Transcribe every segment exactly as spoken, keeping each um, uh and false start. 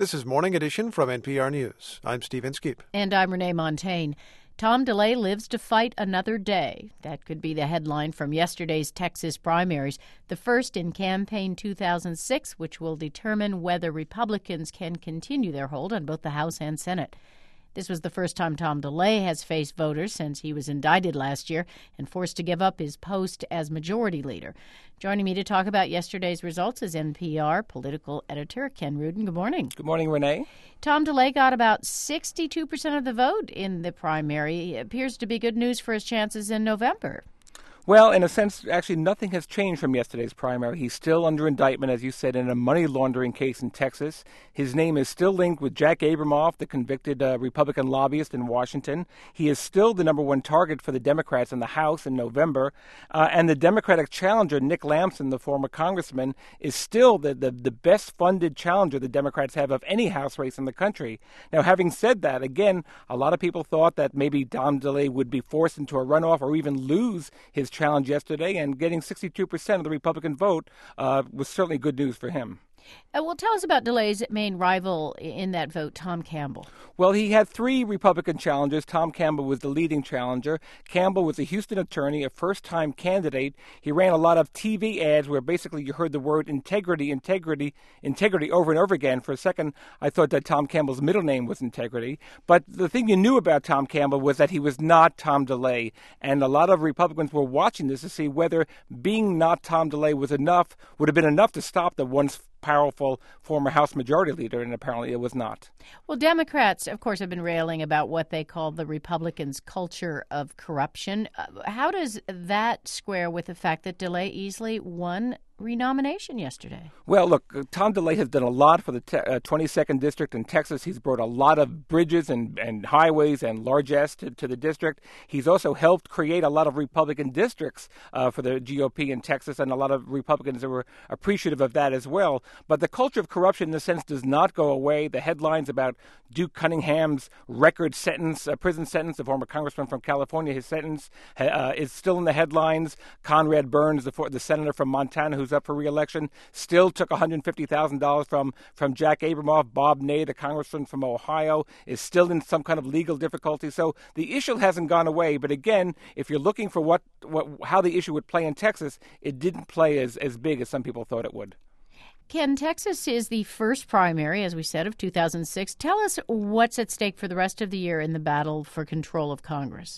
This is Morning Edition from N P R News. I'm Steve Inskeep. And I'm Renee Montagne. Tom DeLay lives to fight another day. That could be the headline from yesterday's Texas primaries, the first in campaign two thousand six, which will determine whether Republicans can continue their hold on both the House and Senate. This was the first time Tom DeLay has faced voters since he was indicted last year and forced to give up his post as majority leader. Joining me to talk about yesterday's results is N P R political editor Ken Rudin. Good morning. Good morning, Renee. Tom DeLay got about sixty-two percent of the vote in the primary. It appears to be good news for his chances in November. Well, in a sense, actually nothing has changed from yesterday's primary. He's still under indictment, as you said, in a money laundering case in Texas. His name is still linked with Jack Abramoff, the convicted uh, Republican lobbyist in Washington. He is still the number one target for the Democrats in the House in November. Uh, and the Democratic challenger, Nick Lampson, the former congressman, is still the, the, the best-funded challenger the Democrats have of any House race in the country. Now, having said that, again, a lot of people thought that maybe Tom DeLay would be forced into a runoff or even lose his challenge yesterday, and getting sixty-two percent of the Republican vote uh, was certainly good news for him. Uh, well, tell us about DeLay's main rival in that vote, Tom Campbell. Well, he had three Republican challengers. Tom Campbell was the leading challenger. Campbell was a Houston attorney, a first-time candidate. He ran a lot of T V ads where basically you heard the word integrity, integrity, integrity over and over again. For a second, I thought that Tom Campbell's middle name was Integrity. But the thing you knew about Tom Campbell was that he was not Tom DeLay. And a lot of Republicans were watching this to see whether being not Tom DeLay was enough, would have been enough to stop the once powerful former House Majority Leader, and apparently it was not. Well, Democrats, of course, have been railing about what they call the Republicans' culture of corruption. Uh, how does that square with the fact that DeLay easily won renomination yesterday? Well, look, Tom DeLay has done a lot for the te- uh, twenty-second District in Texas. He's brought a lot of bridges and, and highways and largesse to, to the district. He's also helped create a lot of Republican districts uh, for the G O P in Texas, and a lot of Republicans were appreciative of that as well. But the culture of corruption, in a sense, does not go away. The headlines about Duke Cunningham's record sentence, uh, prison sentence, the former congressman from California, his sentence uh, is still in the headlines. Conrad Burns, the, for- the senator from Montana who's up for re-election, still took one hundred fifty thousand dollars from, from Jack Abramoff. Bob Ney, the congressman from Ohio, is still in some kind of legal difficulty. So the issue hasn't gone away. But again, if you're looking for what, what how the issue would play in Texas, it didn't play as, as big as some people thought it would. Ken, Texas is the first primary, as we said, of two thousand six. Tell us what's at stake for the rest of the year in the battle for control of Congress.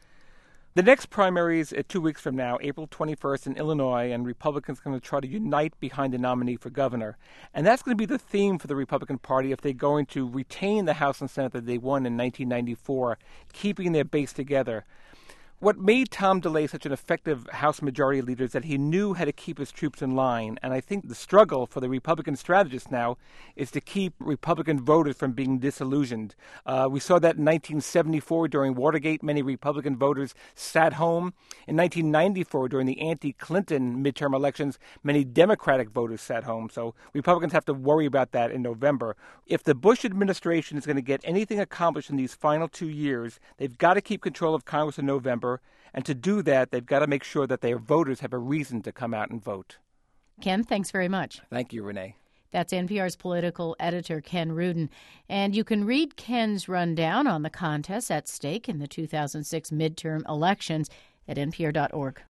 The next primary is two weeks from now, April twenty-first in Illinois, and Republicans are going to try to unite behind a nominee for governor. And that's going to be the theme for the Republican Party if they're going to retain the House and Senate that they won in nineteen ninety-four, keeping their base together. What made Tom DeLay such an effective House Majority Leader is that he knew how to keep his troops in line. And I think the struggle for the Republican strategists now is to keep Republican voters from being disillusioned. Uh, we saw that in nineteen seventy-four during Watergate. Many Republican voters sat home. In nineteen ninety-four, during the anti-Clinton midterm elections, many Democratic voters sat home. So Republicans have to worry about that in November. If the Bush administration is going to get anything accomplished in these final two years, they've got to keep control of Congress in November. And to do that, they've got to make sure that their voters have a reason to come out and vote. Ken, thanks very much. Thank you, Renee. That's N P R's political editor, Ken Rudin. And you can read Ken's rundown on the contests at stake in the two thousand six midterm elections at N P R dot org.